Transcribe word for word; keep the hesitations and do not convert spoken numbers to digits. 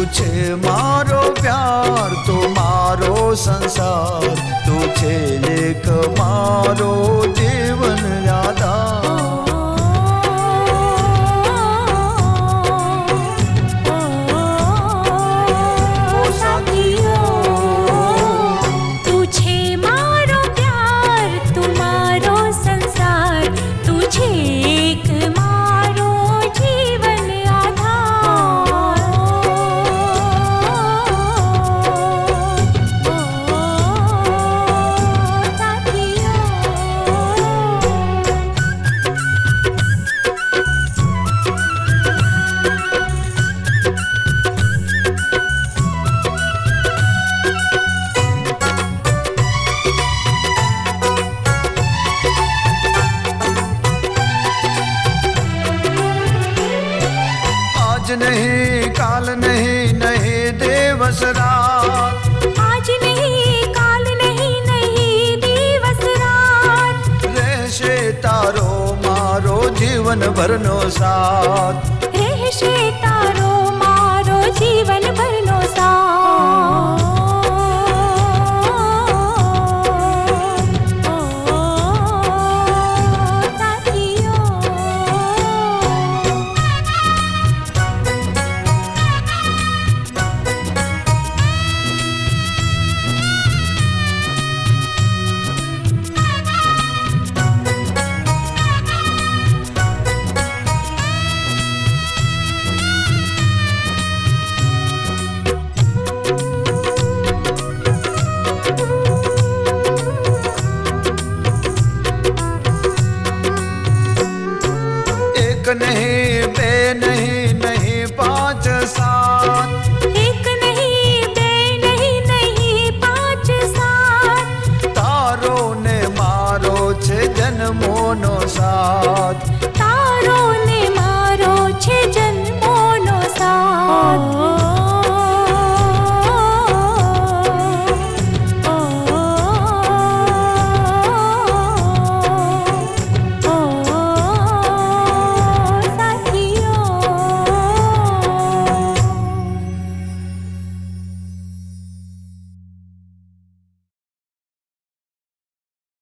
છે મારો પ્યાર તો મારો સંસાર, તું છે એક મારો જીવન આધાર. आज नहीं काल नहीं नहीं दिवस रात, आज नहीं काल नहीं नहीं दिवस रात, રહેશે તારો મારો જીવન ભરનો સાથ. રહેશે તારો